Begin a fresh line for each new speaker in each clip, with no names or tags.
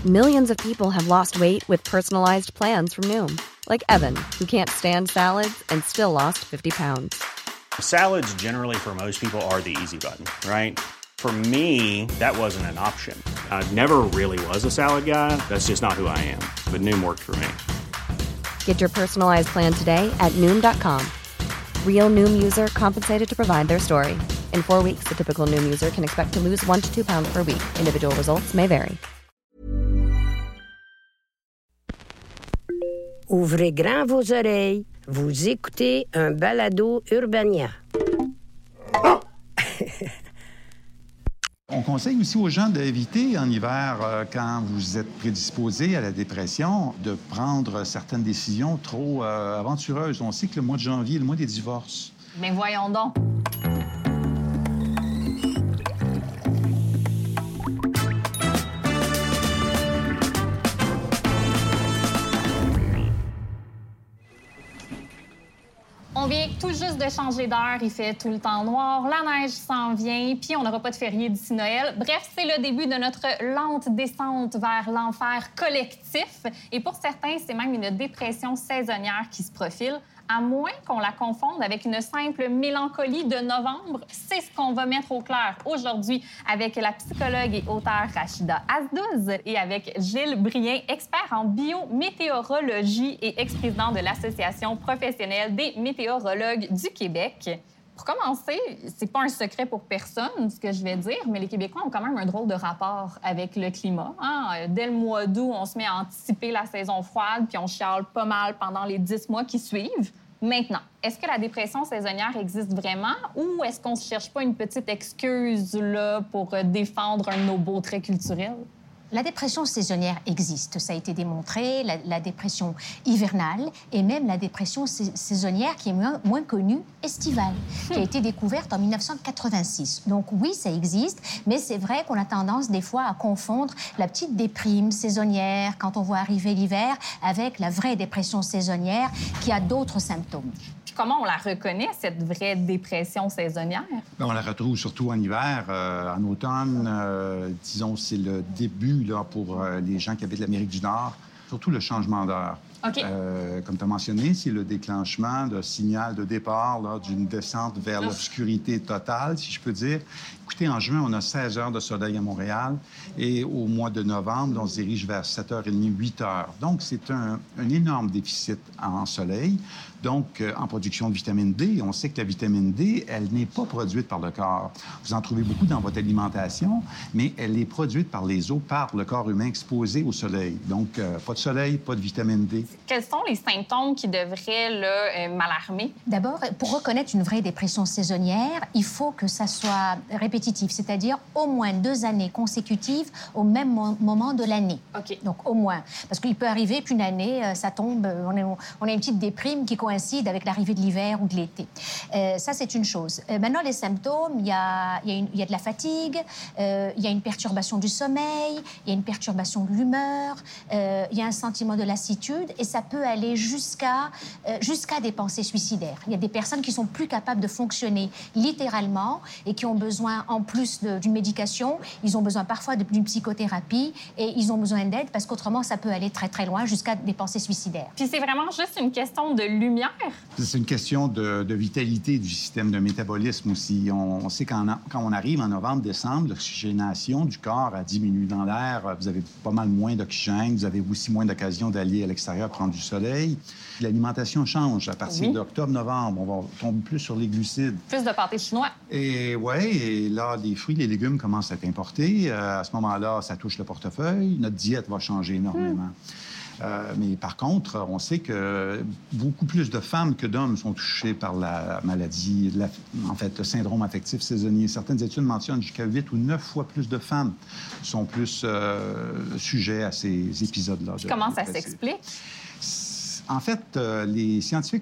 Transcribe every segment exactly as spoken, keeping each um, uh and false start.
Millions of people have lost weight with personalized plans from Noom. Like Evan, who can't stand salads and still lost fifty pounds.
Salads generally for most people are the easy button, right? For me, that wasn't an option. I never really was a salad guy. That's just not who I am. But Noom worked for me.
Get your personalized plan today at Noom dot com. Real Noom user compensated to provide their story. In four weeks, the typical Noom user can expect to lose one to two pounds per week. Individual results may vary.
Ouvrez grand vos oreilles. Vous écoutez un balado Urbania.
On conseille aussi aux gens d'éviter en hiver, euh, quand vous êtes prédisposé à la dépression, de prendre certaines décisions trop euh, aventureuses. On sait que le mois de janvier est le mois des divorces.
Mais voyons donc. On vient tout juste de changer d'heure, il fait tout le temps noir, la neige s'en vient, puis on n'aura pas de férié d'ici Noël. Bref, c'est le début de notre lente descente vers l'enfer collectif. Et pour certains, c'est même une dépression saisonnière qui se profile, à moins qu'on la confonde avec une simple mélancolie de novembre. C'est ce qu'on va mettre au clair aujourd'hui avec la psychologue et auteure Rachida Azdouz et avec Gilles Brien, expert en biométéorologie et ex-président de l'Association professionnelle des météorologues du Québec. Pour commencer, c'est pas un secret pour personne, ce que je vais dire, mais les Québécois ont quand même un drôle de rapport avec le climat. Hein? Dès le mois d'août, on se met à anticiper la saison froide, puis on chiale pas mal pendant les dix mois qui suivent. Maintenant, est-ce que la dépression saisonnière existe vraiment ou est-ce qu'on se cherche pas une petite excuse là, pour défendre un de nos beaux traits culturels?
La dépression saisonnière existe, ça a été démontré, la, la dépression hivernale et même la dépression sa- saisonnière qui est moins, moins connue, estivale, qui a été découverte en dix-neuf cent quatre-vingt-six. Donc oui, ça existe, mais c'est vrai qu'on a tendance des fois à confondre la petite déprime saisonnière quand on voit arriver l'hiver avec la vraie dépression saisonnière qui a d'autres symptômes.
Comment on la reconnaît, cette vraie dépression saisonnière?
Bien, on la retrouve surtout en hiver, euh, en automne. Euh, disons, c'est le début là, pour euh, les gens qui habitent l'Amérique du Nord, surtout le changement d'heure.
OK.
Euh, comme tu as mentionné, c'est le déclenchement de signal de départ là, d'une descente vers
Ouf.
l'obscurité totale, si je peux dire. Écoutez, en juin, on a seize heures de soleil à Montréal et au mois de novembre, on se dirige vers sept heures trente, huit heures. Donc, c'est un, un énorme déficit en soleil, donc euh, en production de vitamine D. On sait que la vitamine D, elle n'est pas produite par le corps. Vous en trouvez beaucoup dans votre alimentation, mais elle est produite par les os, par le corps humain exposé au soleil. Donc, euh, pas de soleil, pas de vitamine D.
Quels sont les symptômes qui devraient là, euh, m'alarmer?
D'abord, pour reconnaître une vraie dépression saisonnière, il faut que ça soit répétitif, c'est-à-dire au moins deux années consécutives au même mo- moment de l'année.
OK.
Donc, au moins. Parce qu'il peut arriver qu'une année, euh, ça tombe, euh, on a, on a une petite déprime qui coïncide avec l'arrivée de l'hiver ou de l'été. Euh, ça, c'est une chose. Euh, maintenant, les symptômes, il y a, il y a, une- il y a de la fatigue, euh, il y a une perturbation du sommeil, il y a une perturbation de l'humeur, euh, il y a un sentiment de lassitude et ça peut aller jusqu'à euh, jusqu'à des pensées suicidaires. Il y a des personnes qui sont plus capables de fonctionner littéralement et qui ont besoin, en plus de- d'une médication, ils ont besoin parfois de- d'une psychothérapie et ils ont besoin d'aide parce qu'autrement, ça peut aller très, très loin jusqu'à des pensées suicidaires.
Puis c'est vraiment juste une question de lumière?
C'est une question de, de vitalité du système de métabolisme aussi. On, on sait qu'en, quand on arrive en novembre, décembre, l'oxygénation du corps a diminué dans l'air. Vous avez pas mal moins d'oxygène. Vous avez aussi moins d'occasion d'aller à l'extérieur prendre du soleil. L'alimentation change. À partir
Oui.
d'octobre, novembre, on va tomber plus sur les glucides.
Plus de pâté chinois.
Et oui, et là, les fruits, les légumes commencent à être importés. Euh, à ce moment-là, ça touche le portefeuille. Notre diète va changer énormément. Euh, mais par contre, on sait que beaucoup plus de femmes que d'hommes sont touchées par la maladie, la- en fait, le syndrome affectif saisonnier. Certaines études mentionnent jusqu'à huit ou neuf fois plus de femmes sont plus euh, sujets à ces épisodes-là.
Puis
de
comment ça
dépression.
s'explique?
En fait, euh, les scientifiques ont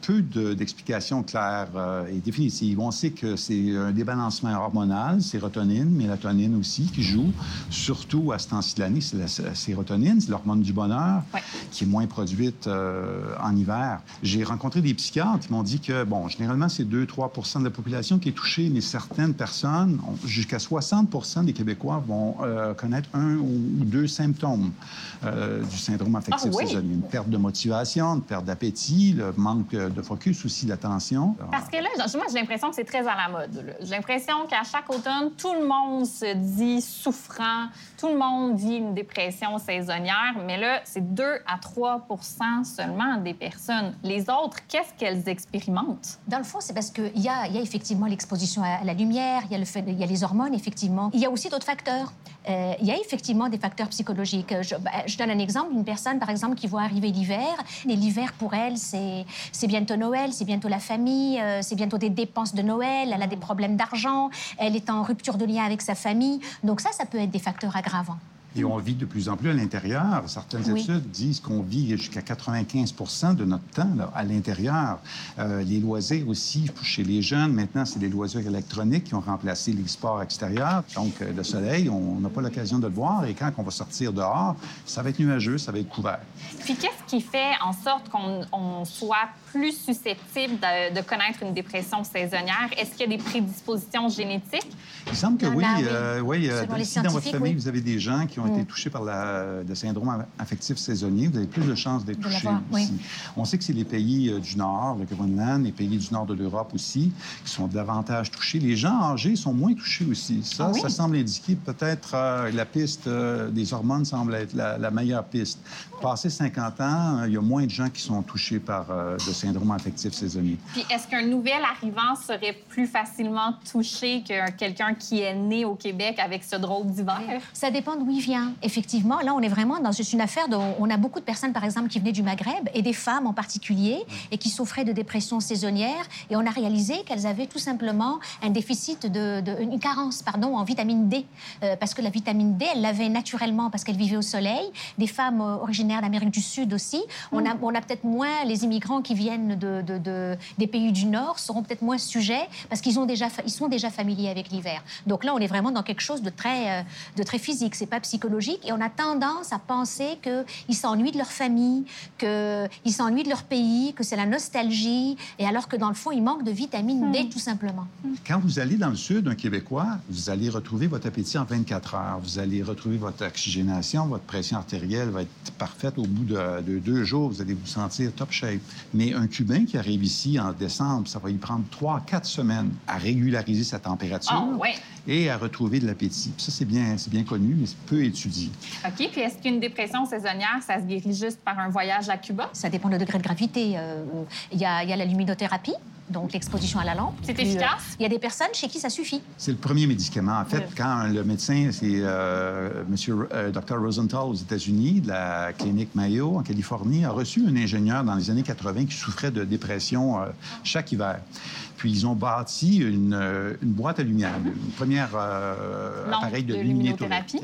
peu de, d'explications claires euh, et définitives. On sait que c'est un débalancement hormonal, sérotonine, mélatonine aussi, qui joue, surtout à ce temps-ci de l'année. C'est la, la sérotonine, c'est l'hormone du bonheur, ouais. qui est moins produite euh, en hiver. J'ai rencontré des psychiatres qui m'ont dit que, bon, généralement, c'est deux à trois pour cent de la population qui est touchée, mais certaines personnes, jusqu'à soixante pour cent des Québécois vont euh, connaître un ou deux symptômes euh, du syndrome affectif
ah, oui.
saisonnier. Une perte de motivation, une perte d'appétit, le manque de focus aussi, l'attention.
Parce que là, moi, j'ai l'impression que c'est très à la mode. Là. J'ai l'impression qu'à chaque automne, tout le monde se dit souffrant, tout le monde vit une dépression saisonnière, mais là, c'est deux à trois pour cent seulement des personnes. Les autres, qu'est-ce qu'elles expérimentent?
Dans le fond, c'est parce qu'il y a, y a effectivement l'exposition à la lumière, il y a le fait, il y a les hormones, effectivement. Il y a aussi d'autres facteurs. Euh, il y a effectivement des facteurs psychologiques. Je, ben, je donne un exemple, une personne, par exemple, qui voit arriver l'hiver. Et l'hiver, pour elle, c'est, c'est bientôt Noël, c'est bientôt la famille, euh, c'est bientôt des dépenses de Noël, elle a des problèmes d'argent, elle est en rupture de lien avec sa famille. Donc ça, ça peut être des facteurs aggravants.
Et on vit de plus en plus à l'intérieur. Certaines oui. études disent qu'on vit jusqu'à quatre-vingt-quinze pour cent de notre temps là, à l'intérieur. Euh, les loisirs aussi, chez les jeunes, maintenant, c'est les loisirs électroniques qui ont remplacé les sports extérieurs. Donc, euh, le soleil, on n'a pas l'occasion de le voir. Et quand on va sortir dehors, ça va être nuageux, ça va être couvert.
Puis, qu'est-ce qui fait en sorte qu'on on soit plus susceptible de, de connaître une dépression saisonnière? Est-ce qu'il y a des prédispositions génétiques?
Il semble que oui.
Ah, oui.
Euh, oui euh, si dans votre famille,
oui.
vous avez des gens qui ont mm. été touchés par la, le syndrome affectif saisonnier, vous avez plus de chances d'être touchés aussi. Oui. On sait que c'est les pays euh, du Nord, le Groenland, les pays du Nord de l'Europe aussi, qui sont davantage touchés. Les gens âgés sont moins touchés aussi. Ça, ah, oui? ça semble indiquer peut-être euh, la piste euh, des hormones semble être la, la meilleure piste. Passé cinquante ans, euh, il y a moins de gens qui sont touchés par euh, le syndrome affectif saisonnier.
Puis est-ce qu'un nouvel arrivant serait plus facilement touché que quelqu'un qui est né au Québec avec ce drôle d'hiver?
Ça dépend d'où il vient. Effectivement, là, on est vraiment dans une affaire dont on a beaucoup de personnes, par exemple, qui venaient du Maghreb, et des femmes en particulier, et qui souffraient de dépression saisonnière. Et on a réalisé qu'elles avaient tout simplement un déficit, de, de une carence, pardon, en vitamine D. Euh, parce que la vitamine D, elles l'avaient naturellement parce qu'elles vivaient au soleil. Des femmes euh, originaires d'Amérique du Sud aussi. Mm. On a, on a peut-être moins les immigrants qui viennent de, de, de, des pays du Nord seront peut-être moins sujets parce qu'ils ont déjà, ils sont déjà familiers avec l'hiver. Donc là, on est vraiment dans quelque chose de très, euh, de très physique. C'est pas psychologique. Et on a tendance à penser qu'ils s'ennuient de leur famille, qu'ils s'ennuient de leur pays, que c'est la nostalgie, et alors que dans le fond, il manque de vitamine mmh. D, tout simplement.
Quand vous allez dans le sud, un Québécois, vous allez retrouver votre appétit en vingt-quatre heures. Vous allez retrouver votre oxygénation, votre pression artérielle va être parfaite au bout de, de deux jours. Vous allez vous sentir top shape. Mais un Cubain qui arrive ici en décembre, ça va y prendre trois à quatre semaines à régulariser sa température
oh, ouais.
et à retrouver de l'appétit. Ça, c'est bien, c'est bien connu, mais c'est peu étudié.
OK. Puis est-ce qu'une dépression saisonnière, ça se guérit juste par un voyage à Cuba?
Ça dépend du degré de gravité. Il euh, y, a, y a la luminothérapie, donc l'exposition à la lampe.
C'est efficace?
Il euh, y a des personnes chez qui ça suffit.
C'est le premier médicament. En fait, oui. quand le médecin, c'est euh, Monsieur euh, docteur Rosenthal aux États-Unis, de la clinique Mayo en Californie, a reçu un ingénieur dans les années quatre-vingt qui souffrait de dépression euh, chaque hiver. Puis ils ont bâti une, une boîte à lumière, une première euh, appareil de, de luminothérapie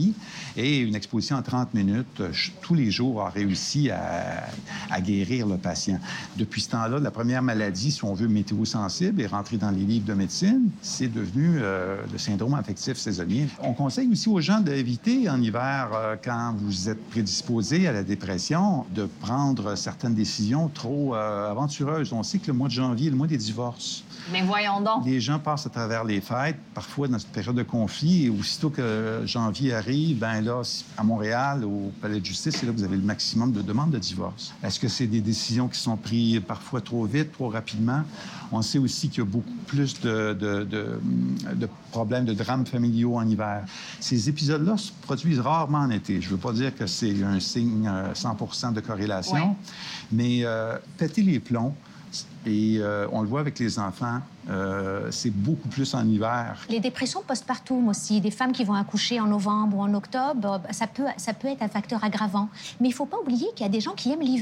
et une exposition en trente minutes tous les jours a réussi à, à guérir le patient. Depuis ce temps-là, la première maladie, si on veut, météo-sensible, est rentrée dans les livres de médecine. C'est devenu euh, le syndrome affectif saisonnier. On conseille aussi aux gens d'éviter en hiver, euh, quand vous êtes prédisposé à la dépression, de prendre certaines décisions trop euh, aventureuses. On sait que le mois de janvier est le mois des divorces.
Mais voyons donc.
Les gens passent à travers les fêtes, parfois dans cette période de conflit, et aussitôt que janvier arrive, ben là, à Montréal, au Palais de justice, c'est là que vous avez le maximum de demandes de divorce. Est-ce que c'est des décisions qui sont prises parfois trop vite, trop rapidement? On sait aussi qu'il y a beaucoup plus de, de, de, de problèmes, de drames familiaux en hiver. Ces épisodes-là se produisent rarement en été. Je ne veux pas dire que c'est un signe cent pour cent de corrélation, ouais. mais euh, péter les plombs, et euh, on le voit avec les enfants, euh, c'est beaucoup plus en hiver.
Les dépressions postpartum aussi, des femmes qui vont accoucher en novembre ou en octobre, ça peut, ça peut être un facteur aggravant. Mais il ne faut pas oublier qu'il y a des gens qui aiment l'hiver.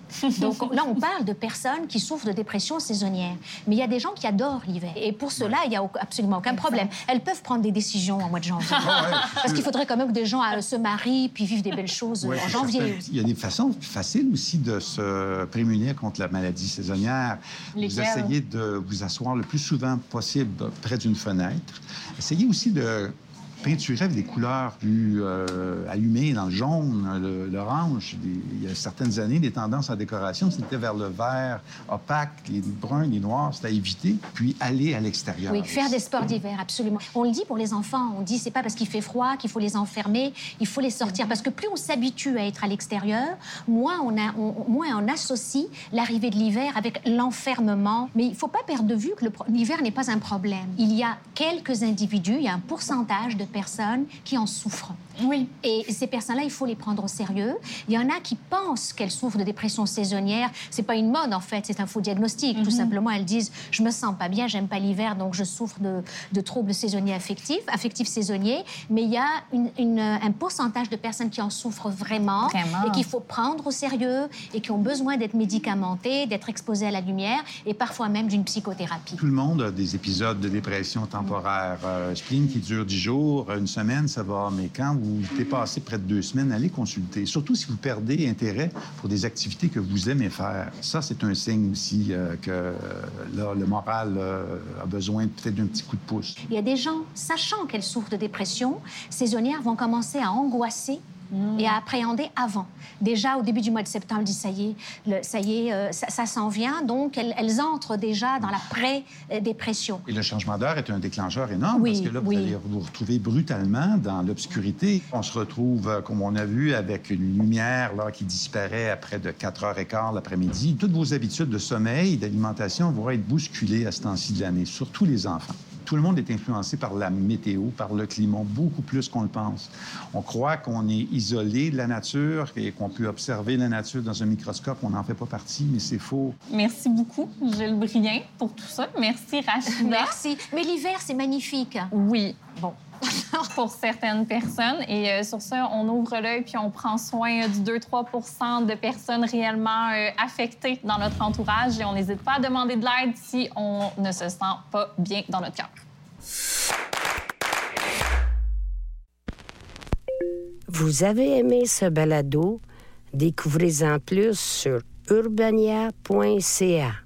Donc là, on parle de personnes qui souffrent de dépression saisonnière. Mais il y a des gens qui adorent l'hiver. Et pour cela, il n'y a absolument aucun problème. Elles peuvent prendre des décisions en mois de janvier.
Ah ouais.
Parce qu'il faudrait quand même que des gens euh, se marient puis vivent des belles choses
Ouais,
en janvier.
Il y a des façons faciles aussi de se prémunir contre la maladie saisonnière.
Lesquelles?
Vous essayez de vous asseoir le plus souvent possible près d'une fenêtre. Essayez aussi de peinturer avec des couleurs plus euh, allumées, dans le jaune, le, l'orange. Des, il y a certaines années, les tendances en décoration, c'était vers le vert opaque, les bruns, les noirs, c'était à éviter, puis aller à l'extérieur.
Oui, faire des sports d'hiver, absolument. On le dit pour les enfants, on dit c'est pas parce qu'il fait froid qu'il faut les enfermer, il faut les sortir. Parce que plus on s'habitue à être à l'extérieur, moins on, a, on, moins on associe l'arrivée de l'hiver avec l'enfermement. Mais il faut pas perdre de vue que le, l'hiver n'est pas un problème. Il y a quelques individus, il y a un pourcentage de personnes qui en souffrent.
Oui.
Et ces personnes-là, il faut les prendre au sérieux. Il y en a qui pensent qu'elles souffrent de dépression saisonnière. C'est pas une mode, en fait, c'est un faux diagnostic. Mm-hmm. Tout simplement, elles disent « je me sens pas bien, j'aime pas l'hiver, donc je souffre de, de troubles saisonniers affectifs, affectifs saisonniers ». Mais il y a une, une, un pourcentage de personnes qui en souffrent vraiment,
vraiment.
Et qu'il faut prendre au sérieux et qui ont besoin d'être médicamentées, d'être exposées à la lumière et parfois même d'une psychothérapie.
Tout le monde a des épisodes de dépression temporaire. Euh, spleen qui dure dix jours, une semaine, ça va. Mais quand vous dépassez près de deux semaines, allez consulter. Surtout si vous perdez intérêt pour des activités que vous aimez faire. Ça, c'est un signe aussi euh, que euh, là, le moral euh, a besoin peut-être d'un petit coup de pouce.
Il y a des gens, sachant qu'elles souffrent de dépression saisonnière, vont commencer à angoisser Mmh. et à appréhender avant. Déjà, au début du mois de septembre, elles disent ça y est, le, ça y est, euh, ça, ça s'en vient. Donc, elles, elles entrent déjà dans la pré-dépression.
Et le changement d'heure est un déclencheur énorme
oui,
parce que là, vous
oui.
allez vous retrouver brutalement dans l'obscurité. On se retrouve, euh, comme on a vu, avec une lumière là, qui disparaît après de quatre heures quinze l'après-midi. Toutes vos habitudes de sommeil, d'alimentation vont être bousculées à ce temps-ci de l'année, surtout les enfants. Tout le monde est influencé par la météo, par le climat, beaucoup plus qu'on le pense. On croit qu'on est isolé de la nature et qu'on peut observer la nature dans un microscope. On n'en fait pas partie, mais c'est faux.
Merci beaucoup, Gilles Brien, pour tout ça. Merci, Rachida.
Merci. Mais l'hiver, c'est magnifique.
Oui.
Bon.
Pour certaines personnes. Et euh, sur ça, on ouvre l'œil puis on prend soin euh, du deux à trois pour cent de personnes réellement euh, affectées dans notre entourage. Et on n'hésite pas à demander de l'aide si on ne se sent pas bien dans notre cœur.
Vous avez aimé ce balado? Découvrez-en plus sur urbania point c a.